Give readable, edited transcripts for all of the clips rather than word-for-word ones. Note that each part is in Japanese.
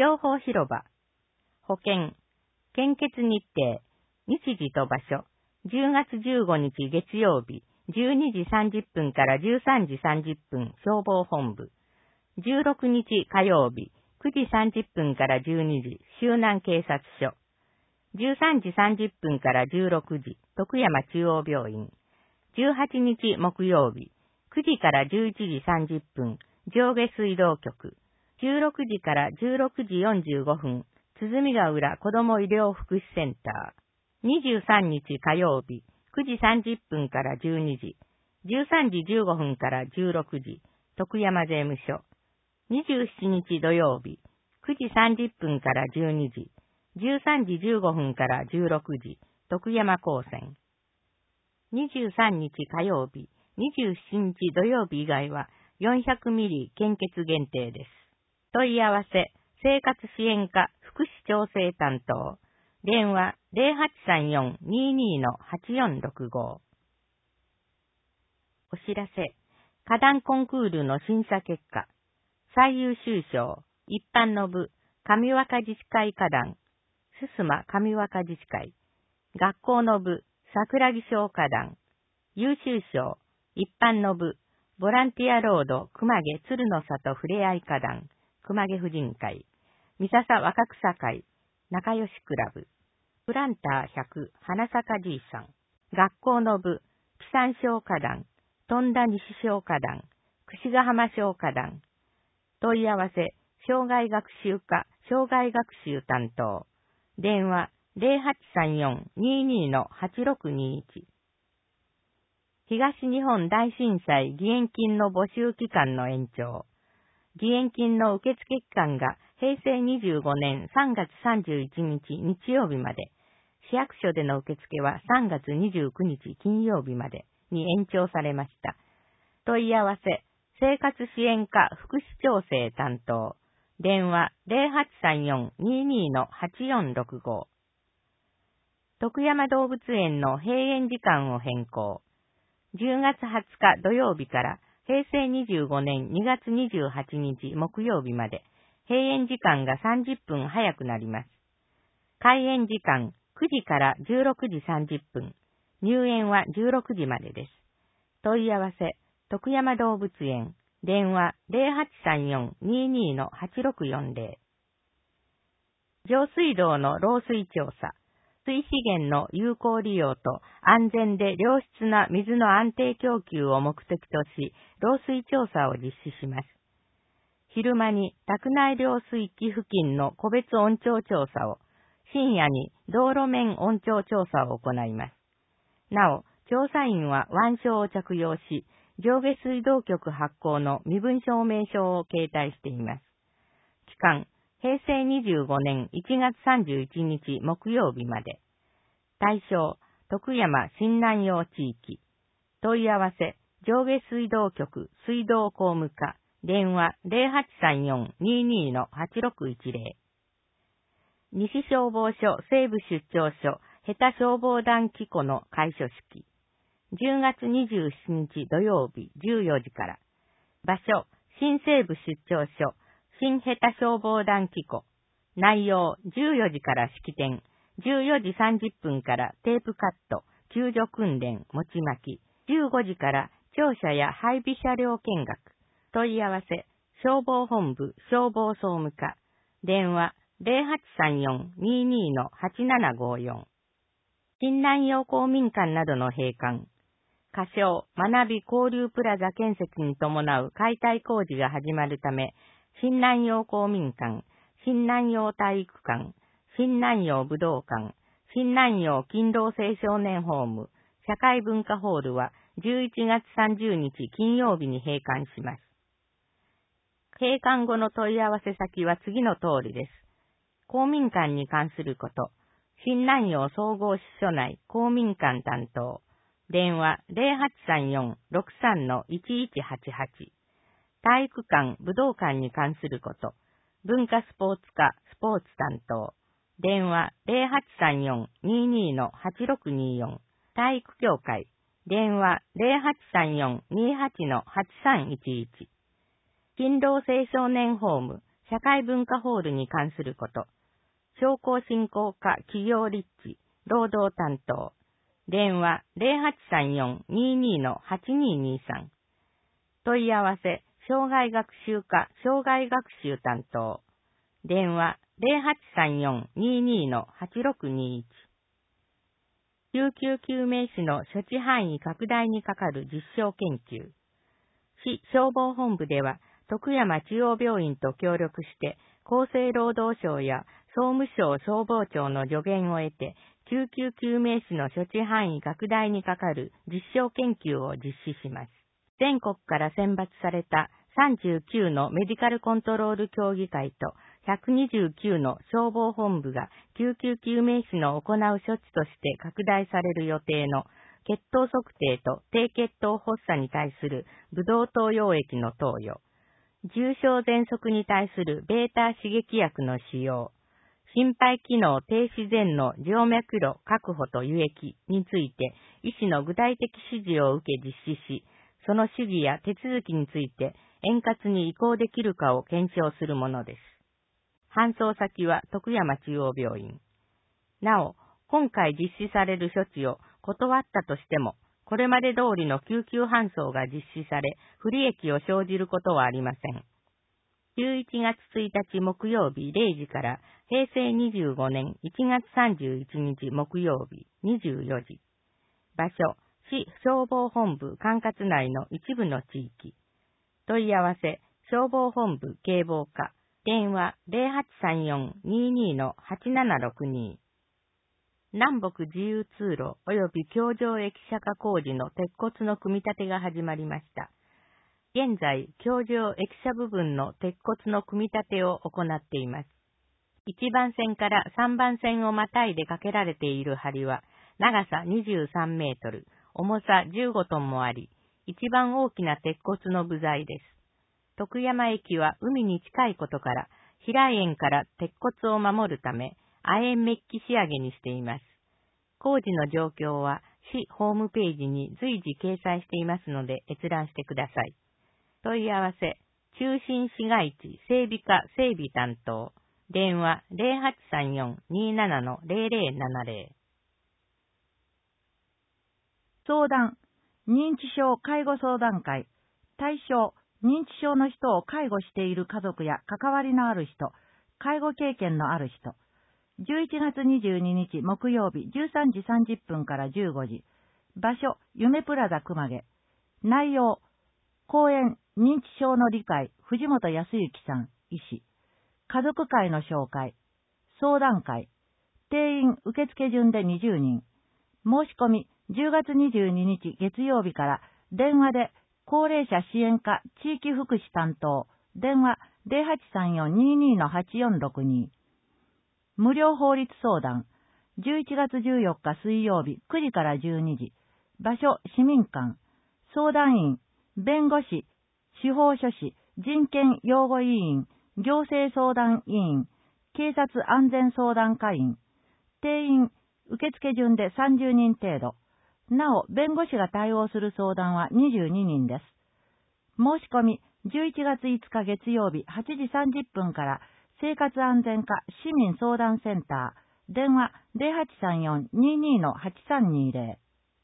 情報広場。保険。献血日程。日時と場所。10月15日月曜日、12時30分から13時30分、消防本部。16日火曜日、9時30分から12時、周南警察署。13時30分から16時、徳山中央病院。18日木曜日、9時から11時30分、上下水道局。16時から16時45分、鼓ヶ浦子ども医療福祉センター。23日火曜日、9時30分から12時、13時15分から16時、徳山税務署。27日土曜日、9時30分から12時、13時15分から16時、徳山高専。23日火曜日、27日土曜日以外は400ミリ献血限定です。問い合わせ、生活支援課福祉調整担当。電話 0834-22-8465。お知らせ、花壇コンクールの審査結果。最優秀賞、一般の部、上若自治会花壇、すすま上若自治会。学校の部、桜木小花壇。優秀賞、一般の部、ボランティアロード熊毛鶴の里ふれあい花壇、熊毛婦人会。三笹若草会、仲良しクラブ。プランター100、花坂じいさん。学校の部、木山小花壇、富田西小花壇、櫛ヶ浜小花壇。問い合わせ、障害学習課、障害学習担当。電話、0834-22-8621。東日本大震災義援金の募集期間の延長。義援金の受付期間が平成25年3月31日日曜日まで、市役所での受付は3月29日金曜日までに延長されました。問い合わせ、生活支援課福祉調整担当。電話 0834-22-8465。徳山動物園の閉園時間を変更。10月20日土曜日から平成25年2月28日木曜日まで閉園時間が30分早くなります。開園時間9時から16時30分。入園は16時までです。問い合わせ、徳山動物園。電話 0834-22-8640。上水道の漏水調査。水資源の有効利用と安全で良質な水の安定供給を目的とし、漏水調査を実施します。昼間に宅内浄水器付近の個別音調調査を、深夜に道路面音調調査を行います。なお、調査員は腕章を着用し、上下水道局発行の身分証明書を携帯しています。期間、平成25年1月31日木曜日まで。対象、徳山新南陽地域。問い合わせ、上下水道局水道工務課。電話 0834-22-8610。西消防署西部出張所下手消防団機構の開所式。10月27日土曜日14時から。場所、新西部出張所新下手消防団機構。内容、14時から式典。14時30分からテープカット、救助訓練、餅巻き。15時から庁舎や配備車両見学。問い合わせ、消防本部消防総務課。電話、0834-22-8754。新南陽公民館などの閉館。仮称、学び交流プラザ建設に伴う解体工事が始まるため、新南陽公民館、新南陽体育館、新南陽武道館、新南陽勤労青少年ホーム、社会文化ホールは11月30日金曜日に閉館します。閉館後の問い合わせ先は次の通りです。公民館に関すること、新南陽総合支所内公民館担当、電話 0834-63-1188。体育館、武道館に関すること、文化スポーツ課スポーツ担当、電話 0834-22-8624。体育協会、電話 0834-28-8311。勤労青少年ホーム、 社会文化ホールに関すること。商工振興課企業立地、労働担当。電話 0834-22-8223。問い合わせ、障害学習課障害学習担当。電話 0834-22-8621。救急救命士の処置範囲拡大にかかる実証研究。市消防本部では、徳山中央病院と協力して、厚生労働省や総務省消防庁の助言を得て、救急救命士の処置範囲拡大にかかる実証研究を実施します。全国から選抜された39のメディカルコントロール協議会と129の消防本部が救急救命士の行う処置として拡大される予定の血糖測定と低血糖発作に対するブドウ糖溶液の投与、重症喘息に対するベータ刺激薬の使用、心肺機能低自然の静脈路確保と輸液について医師の具体的指示を受け実施し、その主義や手続きについて円滑に移行できるかを検証するものです。搬送先は徳山中央病院。なお、今回実施される処置を断ったとしても、これまで通りの救急搬送が実施され、不利益を生じることはありません。11月1日木曜日0時から平成25年1月31日木曜日24時。場所、市消防本部管轄内の一部の地域。問い合わせ、消防本部警防課。電話 0834-22-8762。南北自由通路及び橋上駅舎化工事の鉄骨の組み立てが始まりました。現在、橋上駅舎部分の鉄骨の組み立てを行っています。1番線から3番線をまたいでかけられている梁は、長さ23メートル、重さ15トンもあり、一番大きな鉄骨の部材です。徳山駅は海に近いことから、平園から鉄骨を守るため、亜鉛メッキ仕上げにしています。工事の状況は市ホームページに随時掲載していますので閲覧してください。問い合わせ、中心市街地整備課整備担当、電話 0834-27-0070。 相談、認知症介護相談会、対象、認知症の人を介護している家族や関わりのある人、介護経験のある人。11月22日木曜日13時30分から15時。場所、夢プラザ熊毛。内容、講演、認知症の理解、藤本康之さん、医師。家族会の紹介。相談会。定員受付順で20人。申し込み、10月22日月曜日から電話で高齢者支援課地域福祉担当、電話 0834-22-8462。無料法律相談、11月14日水曜日9時から12時。場所、市民館。相談員、弁護士、司法書士、人権擁護委員、行政相談委員、警察安全相談課員。定員、受付順で30人程度。なお、弁護士が対応する相談は22人です。申し込み、11月5日月曜日8時30分から生活安全課市民相談センター、電話 0834-22-8320。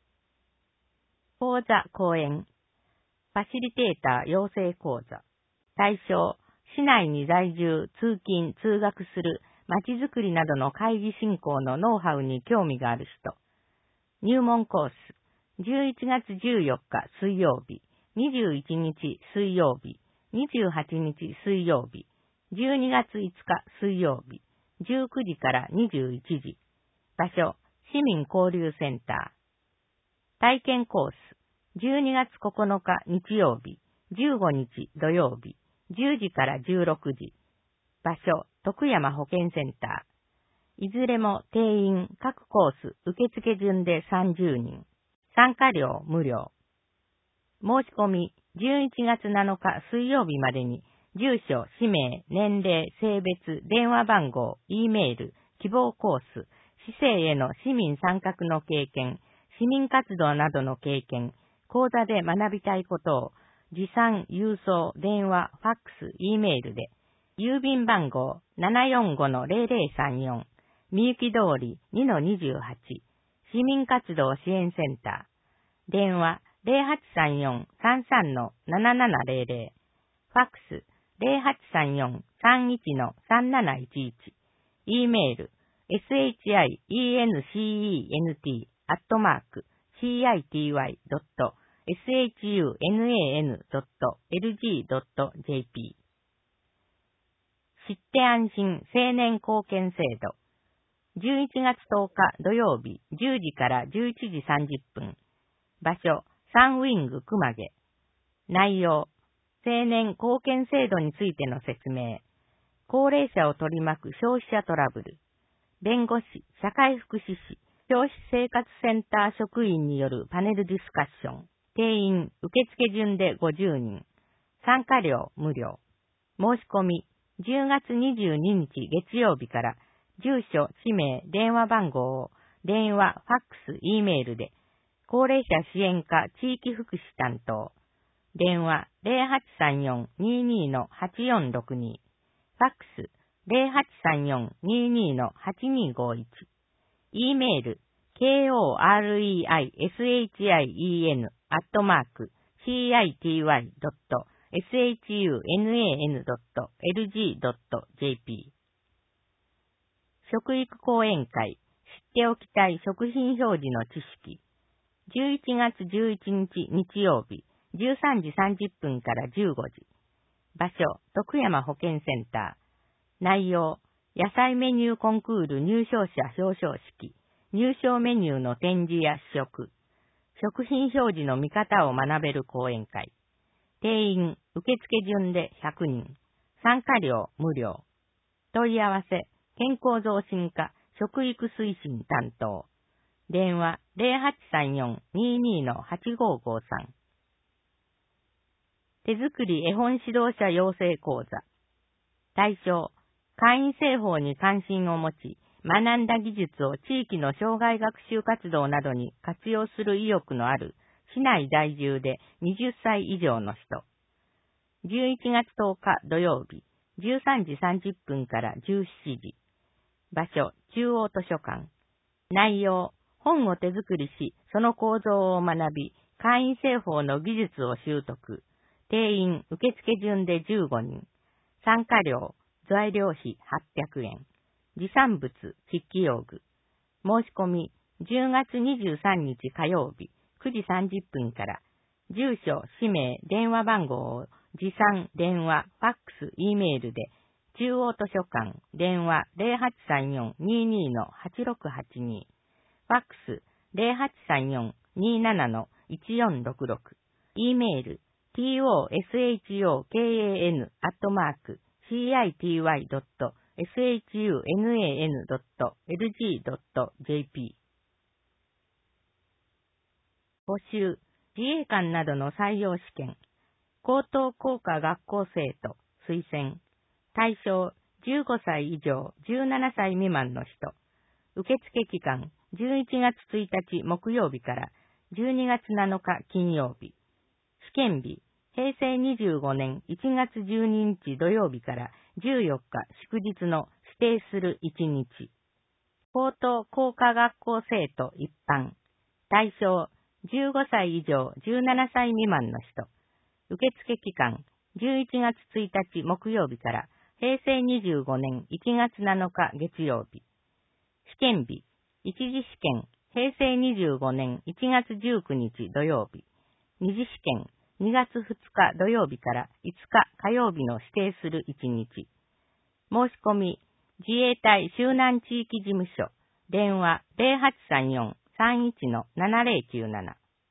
講座講演。ファシリテーター養成講座。対象、市内に在住、通勤、通学する、まちづくりなどの会議進行のノウハウに興味がある人。入門コース、11月14日水曜日、21日水曜日、28日水曜日、12月5日水曜日、19時から21時。場所、市民交流センター。体験コース、12月9日日曜日、15日土曜日、10時から16時。場所、徳山保健センター。いずれも定員、各コース、受付順で30人。参加料無料。申し込み、11月7日水曜日までに、住所、氏名、年齢、性別、電話番号、Eメール、希望コース、市政への市民参画の経験、市民活動などの経験、講座で学びたいことを、持参、郵送、電話、ファックス、Eメールで、 郵便番号 745-0034、みゆき通り 2-28、市民活動支援センター。電話0834-33-7700。ファックス0834-31-3711。e メール shindent.shun.lg.jp。 知って安心青年貢献制度。11月10日土曜日10時から11時30分。場所、サンウィング熊毛。内容、青年貢献制度についての説明。高齢者を取り巻く消費者トラブル。弁護士、社会福祉士、消費生活センター職員によるパネルディスカッション。定員、受付順で50人。参加料無料。申し込み、10月22日月曜日から、住所、氏名、電話番号を、電話、ファックス、E メールで、高齢者支援課地域福祉担当。電話0834-22-8462。ファックス0834-22-8251。E メール koreisien@city.shun.lg.jp。 食育講演会、知っておきたい食品表示の知識。11月11日日曜日、13時30分から15時。場所、徳山保健センター。内容、野菜メニューコンクール入賞者表彰式、入賞メニューの展示や試食、食品表示の見方を学べる講演会。定員、受付順で100人。参加料無料。問い合わせ、健康増進課、食育推進担当。電話0834-22-8553。手作り絵本指導者養成講座。対象、会員制法に関心を持ち、学んだ技術を地域の障害学習活動などに活用する意欲のある、市内在住で20歳以上の人。11月10日土曜日、13時30分から17時。場所、中央図書館。内容、本を手作りし、その構造を学び、会員制法の技術を習得。定員、受付順で15人。参加料、材料費800円。持参物、筆記用具。申し込み、10月23日火曜日、9時30分から、住所、氏名、電話番号を、持参、電話、ファックス、E メールで、中央図書館、電話0834-22-8682。ファックス0834-27-1466。E メール toshokan.city.shun.lg.jp。 募集、自衛官などの採用試験、高等工科学校生徒、推薦、対象、15歳以上、17歳未満の人。受付期間、11月1日木曜日から12月7日金曜日。試験日、平成25年1月12日土曜日から14日祝日の指定する1日。高等工科学校生徒一般。対象、15歳以上17歳未満の人。受付期間、11月1日木曜日から平成25年1月7日月曜日。試験日、一次試験、平成25年1月19日土曜日。二次試験、2月2日土曜日から5日火曜日の指定する1日。申し込み、自衛隊周南地域事務所、電話0834-31-7097。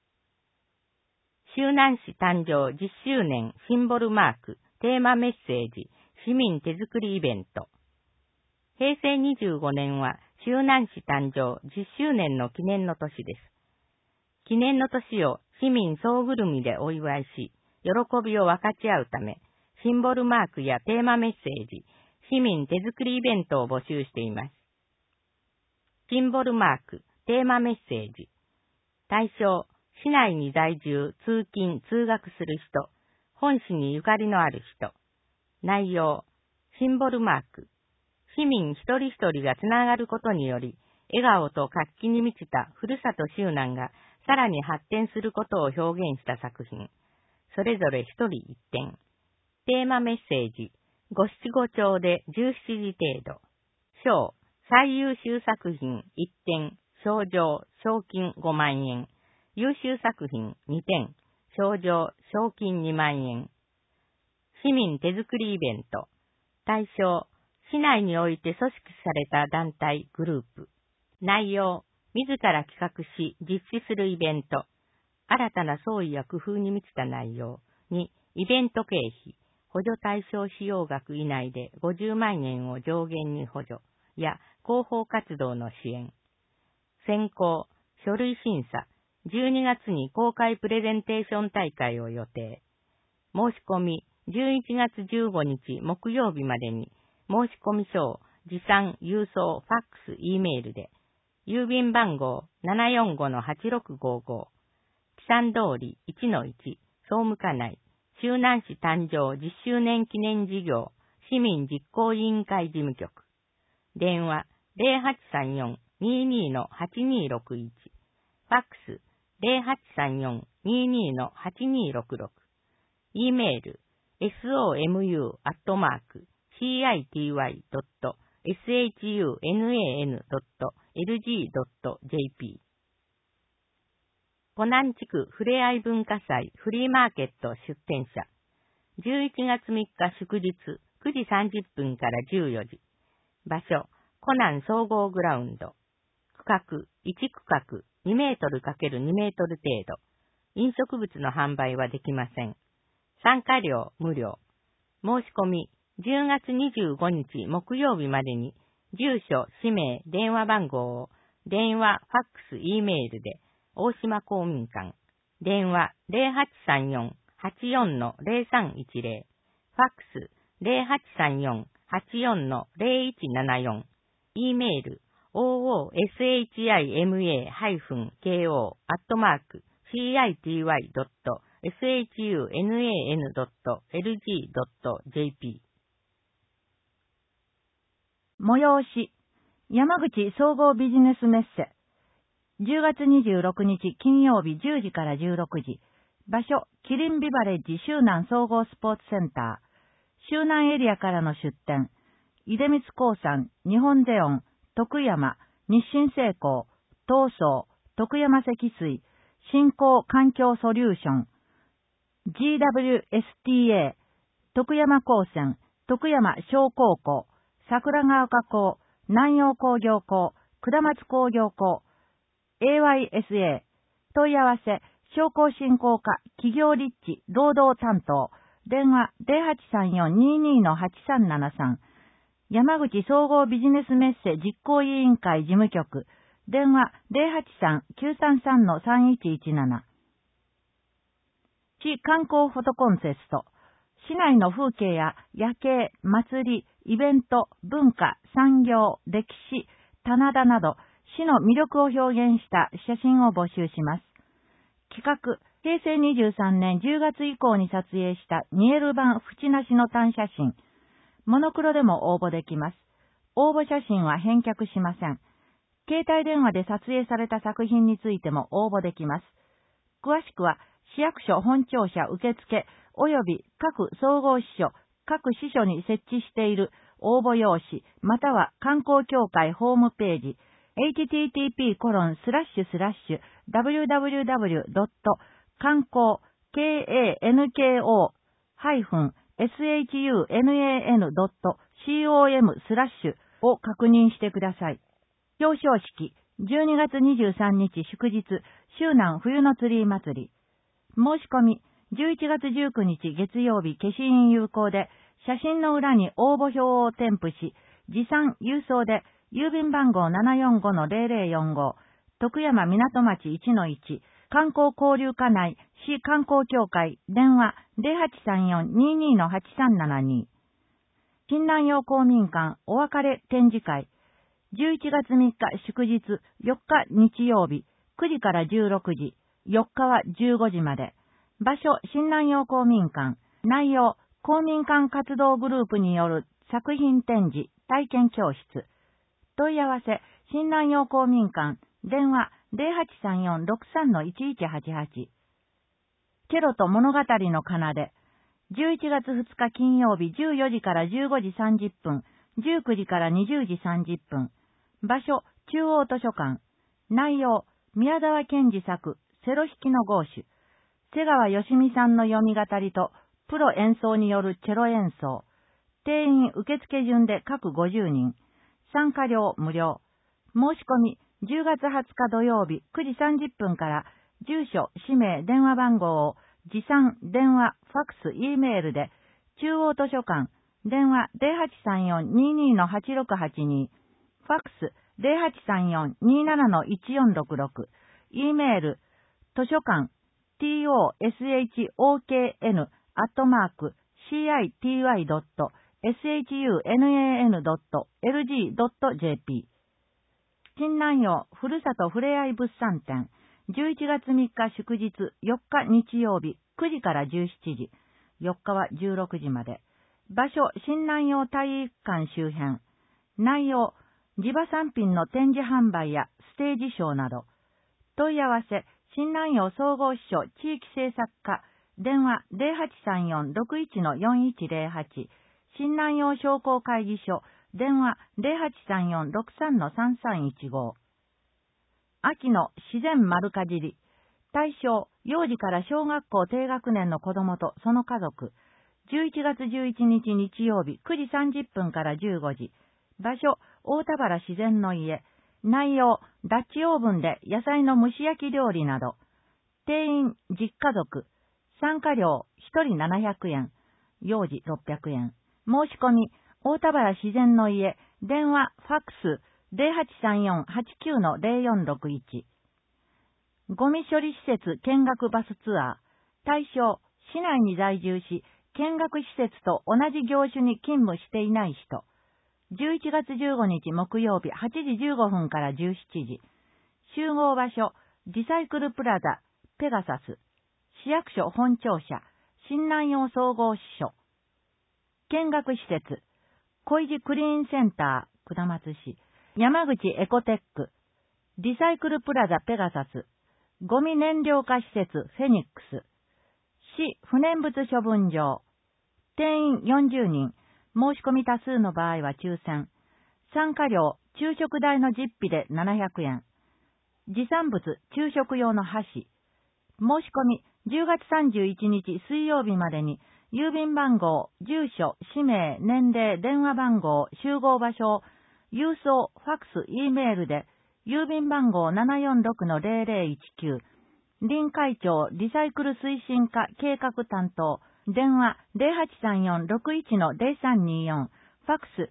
周南市誕生10周年シンボルマーク、テーマメッセージ、市民手作りイベント。平成25年は周南市誕生10周年の記念の年です。記念の年を市民総ぐるみでお祝いし、喜びを分かち合うため、シンボルマークやテーマメッセージ、市民手作りイベントを募集しています。シンボルマーク、テーマメッセージ。対象、市内に在住、通勤、通学する人、本市にゆかりのある人。内容、 シンボルマーク。市民一人一人がつながることにより、笑顔と活気に満ちたふるさと周南がさらに発展することを表現した作品。それぞれ一人一点。テーマメッセージ。五七五調で17字程度。賞。最優秀作品1点。賞状、賞金5万円。優秀作品2点。賞状、賞金2万円。市民手作りイベント。対象。市内において組織された団体、グループ。内容。自ら企画し、実施するイベント。新たな創意や工夫に満ちた内容。2、イベント経費。補助対象費用額以内で50万円を上限に補助や広報活動の支援。選考、書類審査。12月に公開プレゼンテーション大会を予定。申し込み、11月15日木曜日までに、申し込み書を持参、郵送、ファックス、Eメールで、郵便番号 745-8655、記算通り 1-1、総務課内、周南市誕生10周年記念事業、市民実行委員会事務局。電話 0834-22-8261、ファックス 0834-22-8266、Eメール、somu@cituan.lg.jp。 湖南地区ふれあい文化祭フリーマーケット出展者。11月3日祝日9時30分から14時。場所、湖南総合グラウンド。区画、1区画2メートル×2メートル程度。飲食物の販売はできません。参加料無料。申し込み、10月25日木曜日までに、住所、氏名、電話番号を、電話、ファックス、Eメールで、大島公民館、電話 0834-84-0310、ファックス 0834-84-0174、Eメール ooshima-city.shunnan.lg.jp。 催し、山口総合ビジネスメッセ。10月26日金曜日10時から16時。場所、キリンビバレッジ周南総合スポーツセンター。周南エリアからの出展。出光興産、日本ゼオン、徳山、日清製鋼、東総、徳山積水、新興環境ソリューション。GWSTA、徳山高専、徳山商工校、桜川化工、南陽工業校、下松工業校、AYSA、問い合わせ、商工振興課、企業立地、労働担当、電話 0834-22-8373、山口総合ビジネスメッセ実行委員会事務局、電話 083-933-3117。市観光フォトコンテスト。市内の風景や夜景、祭り、イベント、文化、産業、歴史、棚田など、市の魅力を表現した写真を募集します。企画、平成23年10月以降に撮影したニエル版縁なしの単写真。モノクロでも応募できます。応募写真は返却しません。携帯電話で撮影された作品についても応募できます。詳しくは、市役所本庁舎受付及び各総合支所、各支所に設置している応募用紙、または観光協会ホームページ、http://www.観光KANKO-SHUNAN.com/ を確認してください。表彰式、12月23日祝日、周南冬のツリー祭り。申し込み、11月19日月曜日消印有効で、写真の裏に応募票を添付し、持参郵送で、郵便番号 745-0045、徳山港町 1-1、観光交流課内、市観光協会、電話 0834-22-8372。新南陽公民館お別れ展示会。11月3日祝日、4日日曜日、9時から16時、4日は15時まで。場所、新南陽公民館。内容、公民館活動グループによる作品展示、体験教室。問い合わせ、新南陽公民館、電話0834-63-1188。ケロと物語の奏で、11月2日金曜日14時から15時30分、19時から20時30分。場所、中央図書館。内容、宮沢賢治作、セロ弾きのゴーシュ。瀬川よしみさんの読み語りと、プロ演奏によるチェロ演奏。定員受付順で各50人。参加料無料。申し込み、10月20日土曜日9時30分から、住所、氏名、電話番号を、持参、電話、ファックス、Eメールで、中央図書館、電話0834-22-8682、ファックス0834-27-1466、Eメール、図書館、toshokан.city.shunnan.lg.jp 新南陽ふるさとふれあい物産展11月3日祝日4日日曜日9時から17時4日は16時まで場所新南陽体育館周辺内容地場産品の展示販売やステージショーなど問い合わせ新南陽総合支所地域政策課電話0834-61-4108新南陽商工会議所電話0834-63-3315秋の自然丸かじり対象幼児から小学校低学年の子どもとその家族11月11日日曜日9時30分から15時場所大田原自然の家内容ダッチオーブンで野菜の蒸し焼き料理など定員10家族参加料1人700円幼児600円申し込み大田原自然の家電話ファックス0834-89-0461ゴミ処理施設見学バスツアー対象市内に在住し見学施設と同じ業種に勤務していない人11月15日木曜日8時15分から17時集合場所リサイクルプラザペガサス市役所本庁舎新南陽総合支所見学施設小石クリーンセンター下松市山口エコテックリサイクルプラザペガサスゴミ燃料化施設フェニックス市不燃物処分場定員40人申し込み多数の場合は抽選参加料昼食代の実費で700円持参物昼食用の箸申し込み10月31日水曜日までに郵便番号、住所、氏名、年齢、電話番号、集合場所、郵送、ファックス、Eメールで、郵便番号746-0019、林会長、リサイクル推進課計画担当、電話0834-61-0324、ファックス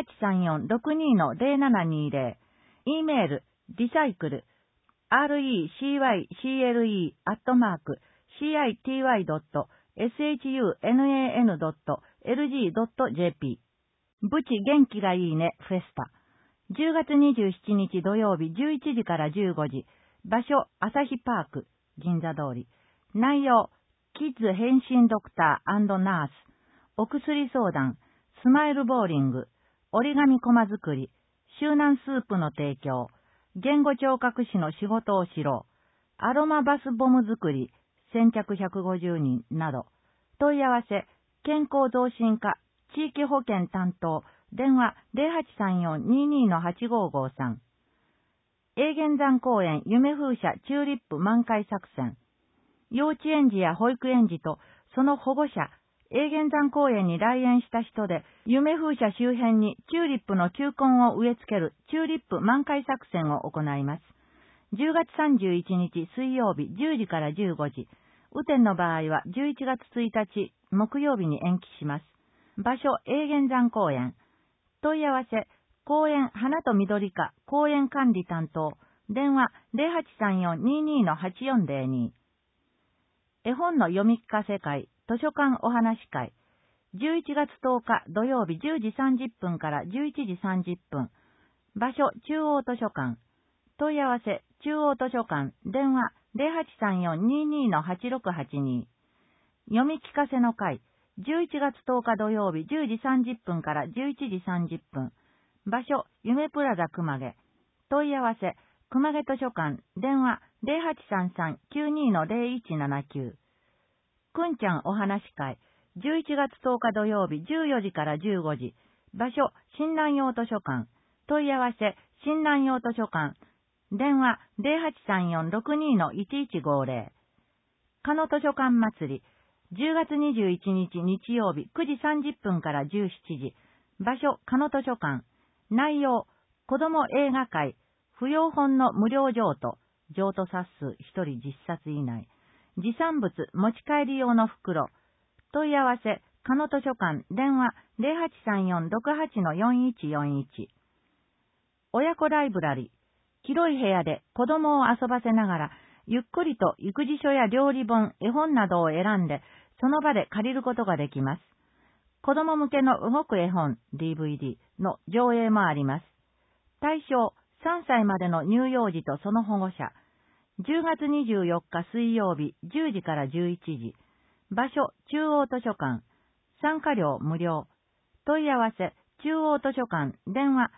0834-62-0720、Eメール、リサイクル、recycle.shunnan.lg.jp ブチ元気がいいねフェスタ10月27日土曜日11時から15時場所朝日パーク銀座通り内容キッズ変身ドクター&ナースお薬相談スマイルボーリング折り紙コマ作り周南スープの提供言語聴覚士の仕事をしろアロマバスボム作り先着150人など問い合わせ健康増進課地域保健担当電話0834-22-8553永源山公園夢風車チューリップ満開作戦幼稚園児や保育園児とその保護者永源山公園に来園した人で夢風車周辺にチューリップの球根を植え付けるチューリップ満開作戦を行います。10月31日水曜日10時から15時。雨天の場合は11月1日木曜日に延期します。場所永源山公園。問い合わせ公園花と緑課公園管理担当電話0834-22-8402絵本の読み聞かせ会図書館お話会11月10日土曜日10時30分から11時30分場所中央図書館問い合わせ中央図書館電話0834-22-8682読み聞かせの会 11月10日土曜日10時30分から11時30分。場所、夢プラザ熊毛。問い合わせ、熊毛図書館、電話 0833-92-0179。くんちゃんお話会。11月10日土曜日14時から15時。場所、新南洋図書館。問い合わせ、新南洋図書館。電話 0834-62-1150。加野図書館祭り。10月21日日曜日9時30分から17時。場所、加野図書館。内容、子供映画会。不要本の無料譲渡。譲渡冊数1人10冊以内。持産物持ち帰り用の袋。問い合わせ、加野図書館。電話 0834-68-4141。親子ライブラリ。広い部屋で子供を遊ばせながら、ゆっくりと育児書や料理本、絵本などを選んで、その場で借りることができます。子供向けの動く絵本、DVD の上映もあります。対象、3歳までの乳幼児とその保護者。10月24日水曜日10時から11時。場所、中央図書館。参加料無料。問い合わせ、中央図書館。電話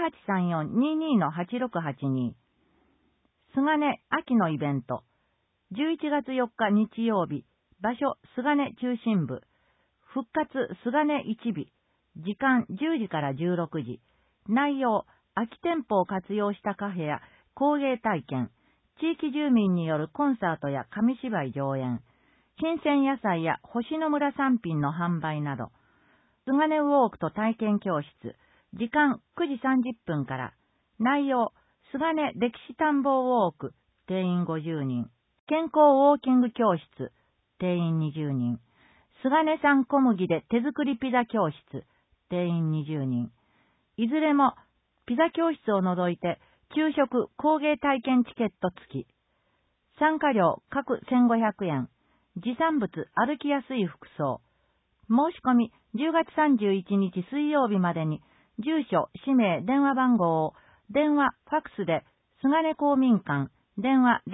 0834-22-8682。菅根秋のイベント。11月4日日曜日。場所、菅根中心部。復活菅根一尾。時間10時から16時。内容、空き店舗を活用したカフェや工芸体験、地域住民によるコンサートや紙芝居上演、新鮮野菜や星野村産品の販売など、菅根ウォークと体験教室、時間9時30分から、内容、菅根歴史探訪ウォーク、定員50人、健康ウォーキング教室、定員20人、菅根産小麦で手作りピザ教室、定員20人、いずれもピザ教室を除いて、給食工芸体験チケット付き。参加料各1500円。持産物歩きやすい服装。申し込み10月31日水曜日までに、住所、氏名、電話番号を、電話、ファックスで、菅根公民館、電話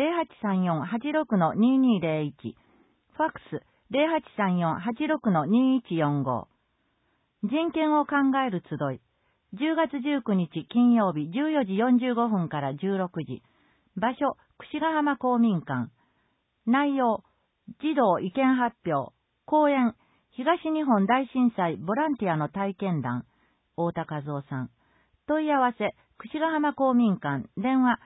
0834-86-2201、ファックス 0834-86-2145。人権を考える集い。10月19日金曜日14時45分から16時。場所、櫛ヶ浜公民館。内容、児童意見発表。講演、東日本大震災ボランティアの体験談。太田和夫さん。問い合わせ、櫛ヶ浜公民館。電話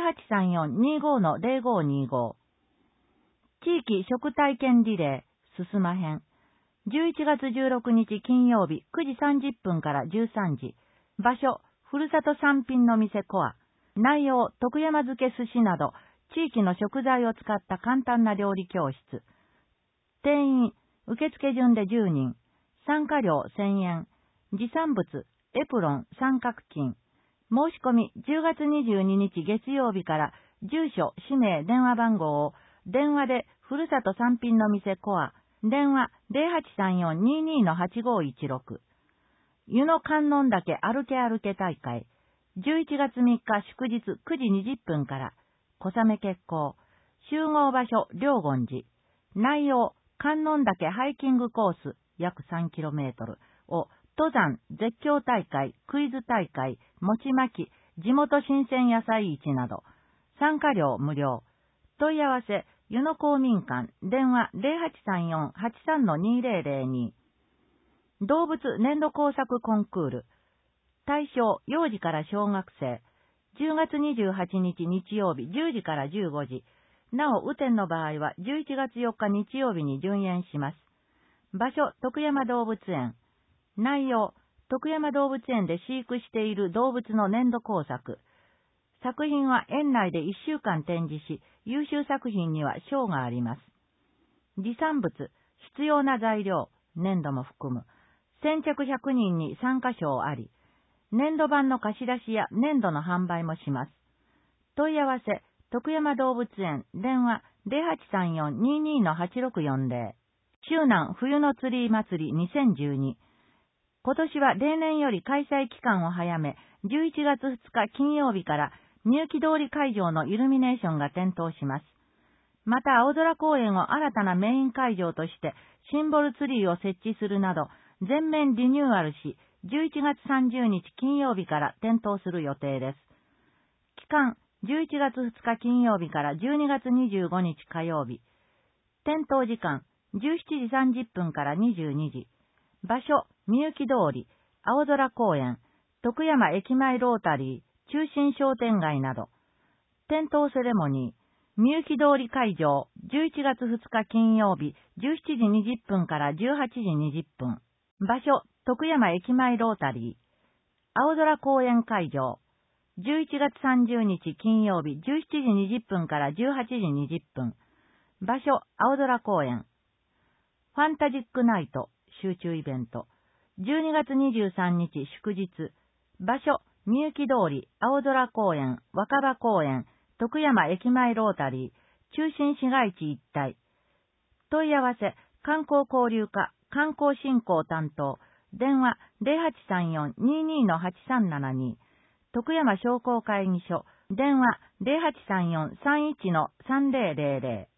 0834-25-0525。地域食体験リレー、すすま編。11月16日金曜日9時30分から13時。場所、ふるさと産品の店コア。内容、徳山漬け寿司など、地域の食材を使った簡単な料理教室。定員、受付順で10人。参加料1000円。持産物、エプロン、三角巾。申し込み10月22日月曜日から、住所、氏名、電話番号を、電話で、ふるさと産品の店コア。電話 0834-22-8516。湯の観音岳歩け歩け大会。11月3日祝日9時20分から。小雨決行。集合場所、両言寺。内容、観音岳ハイキングコース、約 3km を、登山、絶叫大会、クイズ大会、餅巻き、地元新鮮野菜市など。参加料無料。問い合わせ、湯の公民館、電話 0834-83-2002。動物年度工作コンクール。対象、幼児から小学生。10月28日日曜日10時から15時。なお、雨天の場合は11月4日日曜日に順延します。場所、徳山動物園。内容、徳山動物園で飼育している動物の年度工作。作品は園内で1週間展示し、優秀作品には賞があります。持産物、必要な材料、粘土も含む。先着100人に参加賞あり。粘土板の貸し出しや粘土の販売もします。問い合わせ、徳山動物園、電話 0834-22-8640。周南冬のツリー祭り2012。今年は例年より開催期間を早め、11月2日金曜日から、入気通り会場のイルミネーションが点灯します。 また、青空公園を新たなメイン会場として、シンボルツリーを設置するなど、全面リニューアルし、11月30日金曜日から点灯する予定です。期間、11月2日金曜日から12月25日火曜日。点灯時間、17時30分から22時。場所、みゆき通り、青空公園、徳山駅前ロータリー、中心商店街など。点灯セレモニー、みゆき通り会場、11月2日金曜日、17時20分から18時20分。場所、徳山駅前ロータリー。青空公園会場、11月30日金曜日、17時20分から18時20分。場所、青空公園。ファンタジックナイト、集中イベント。12月23日祝日。場所、みゆき通り、青空公園、若葉公園、徳山駅前ロータリー、中心市街地一帯。問い合わせ、観光交流課、観光振興担当、電話 0834-22-8372、徳山商工会議所、電話 0834-31-3000。